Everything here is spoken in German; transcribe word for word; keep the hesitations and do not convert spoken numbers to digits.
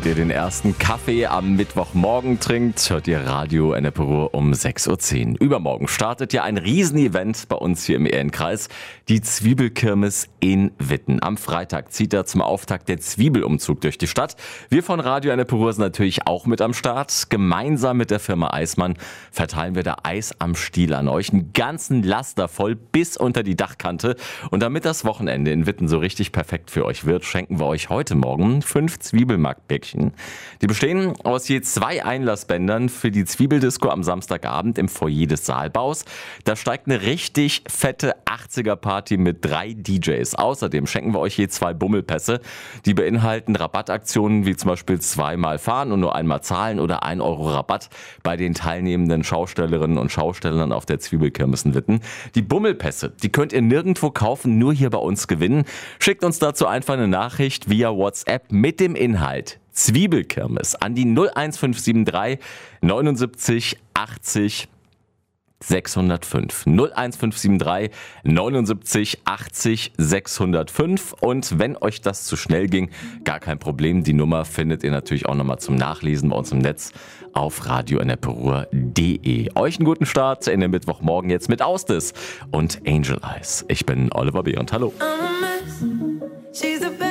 ihr den ersten Kaffee am Mittwochmorgen trinkt, hört ihr Radio Ennepe Ruhr um sechs Uhr zehn. Übermorgen startet ja ein Riesenevent bei uns hier im Ehrenkreis, die Zwiebelkirmes in Witten. Am Freitag zieht da zum Auftakt der Zwiebelumzug durch die Stadt. Wir von Radio Ennepe Ruhr sind natürlich auch mit am Start. Gemeinsam mit der Firma Eismann verteilen wir da Eis am Stiel an euch. Einen ganzen Laster voll bis unter die Dachkante. Und damit das Wochenende in Witten so richtig perfekt für euch wird, schenken wir euch heute Morgen fünf Zwiebelmarktbäckchen. Die bestehen aus je zwei Einlassbändern für die Zwiebeldisco am Samstagabend im Foyer des Saalbaus. Da steigt eine richtig fette achtziger-Party mit drei D Js. Außerdem schenken wir euch je zwei Bummelpässe. Die beinhalten Rabattaktionen wie zum Beispiel zweimal fahren und nur einmal zahlen oder ein Euro Rabatt bei den teilnehmenden Schaustellerinnen und Schaustellern auf der Zwiebelkirmes in Witten. Die Bummelpässe, die könnt ihr nirgendwo kaufen, nur hier bei uns gewinnen. Schickt uns dazu einfach eine Nachricht via WhatsApp mit dem Inhalt Zwiebelkirmes an die null eins fünf sieben drei neunundsiebzig achtzig sechshundertfünf. null eins fünf sieben drei neunundsiebzig achtzig sechshundertfünf. Und wenn euch das zu schnell ging, gar kein Problem. Die Nummer findet ihr natürlich auch nochmal zum Nachlesen bei uns im Netz auf radio ennepe ruhr punkt de. Euch einen guten Start in den Mittwochmorgen jetzt mit Austis und Angel Eyes. Ich bin Oliver Behrendt. Hallo. I'm a mess. She's a